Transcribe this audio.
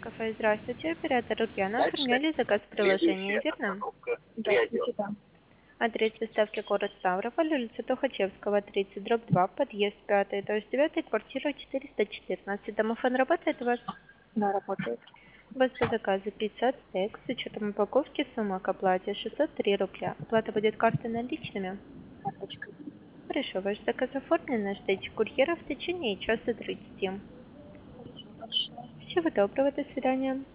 Кафе, здравствуйте. Оператор Лукьяна оформляли заказ в приложении, верно? Здравствуйте, да. Адрес доставки город Ставрополь, улица Тухачевского, 30/2, подъезд 5, то есть 9, квартира 414. Домофон работает у вас? Да, работает. У вас по заказу пицца стейк с учетом упаковки, сумма к оплате 603 рубля. Оплата будет картой наличными? Карточкой. Хорошо, ваш заказ оформлен, ждите курьера в течение часа 30. Спасибо большое. Всего доброго, до свидания.